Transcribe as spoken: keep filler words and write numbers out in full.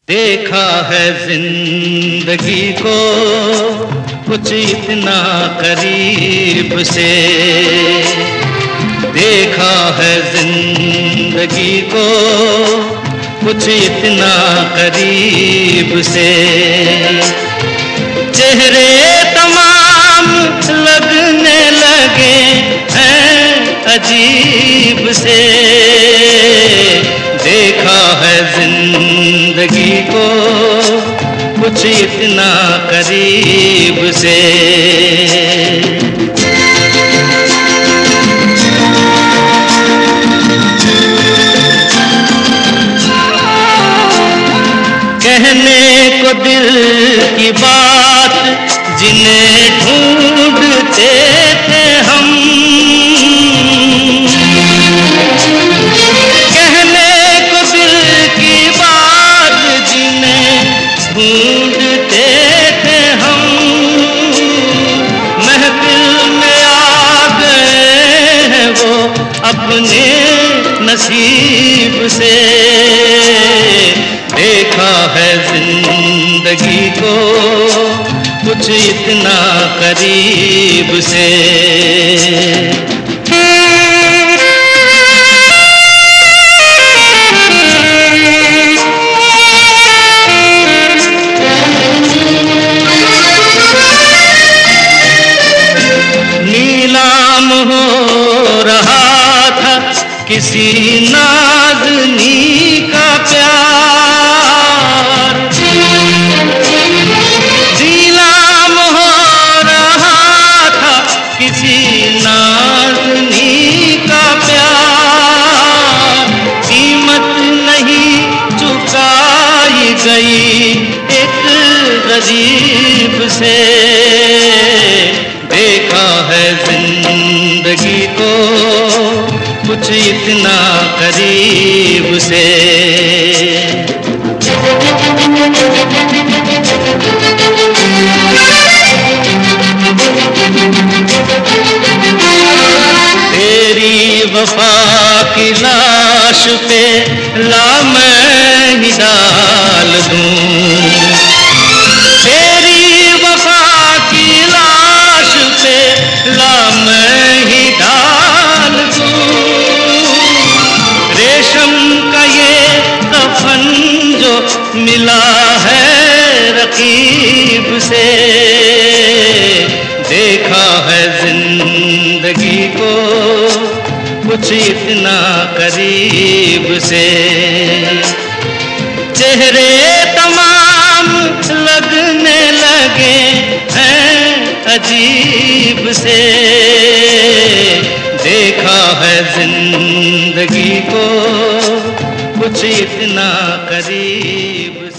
देखा है जिंदगी को कुछ इतना करीब से, देखा है जिंदगी को कुछ इतना करीब से। चेहरे तमाम लगने लगे हैं अजीब से, देखा है जिंदगी को कुछ इतना करीब से। कहने को दिल की बात जिन्हें ढूंढते थे हम, कहने को दिल की बात जिन्हें ढूंढते थे हम, महफिल में आ गए हैं वो अपने नसीब से। देखा है जिंदगी को कुछ इतना करीब से। नीलाम हो रहा था किसी नाज़नी का प्यार, नीलाम हो रहा था किसी नाज़नी का प्यार। कीमत नहीं चुकाई गई एक गरीब से, देखा है जिंदगी को कुछ इतना करीब से। तेरी वफा की लाश पे ला मैं ही डाल दूं, तेरी वफा की लाश पे ला मैं ही डाल दूं। रेशम का ये कफन जो मिला है रकीब से, देखा है जिंदगी को कुछ इतना करीब से। चेहरे तमाम लगने लगे हैं अजीब से, देखा है जिंदगी को कुछ इतना करीब